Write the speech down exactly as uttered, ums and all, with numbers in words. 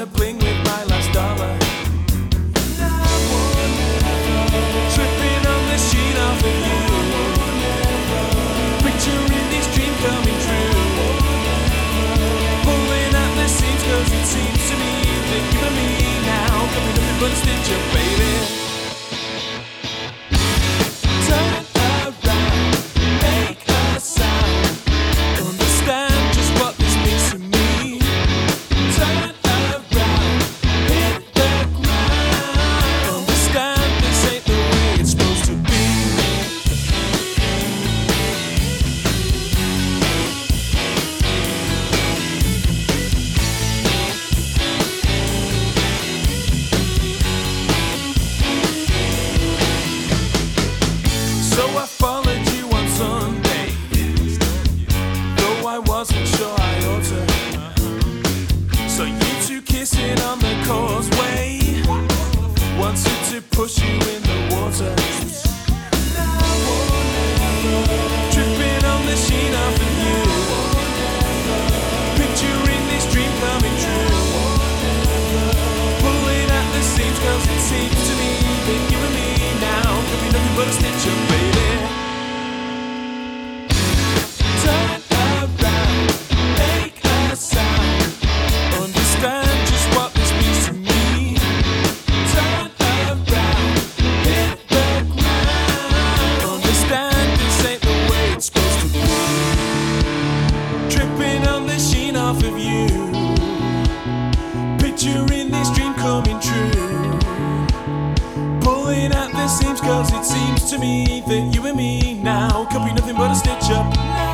a bling with my last dollar. Tripping on the sheet off of you, picturing this dream coming true. Pulling at the seams 'cause it seems to me that you and me now could be nothing but a stitch up, baby. Turn around, make a sound, understand just what this means to me. Turn around, hit the ground, understand this ain't the way it's supposed to be. So I followed you on Sunday, though I wasn't sure I ought to. So you two kissing on the causeway, wanted to push you in the water. Tripping on the sheen off of you, picturing this dream coming true. Pulling at the seams 'cause it seems to me that you and me now could be nothing but a stitch up, baby. Turn around, make a sound, understand just what this means to me. Turn around, hit the ground, understand this ain't the way it's supposed to be. Tripping on the sheen off of you, picturing this dream coming true. Pulling at the seams 'cause it seems to me that you and me now could be nothing but a stitch up.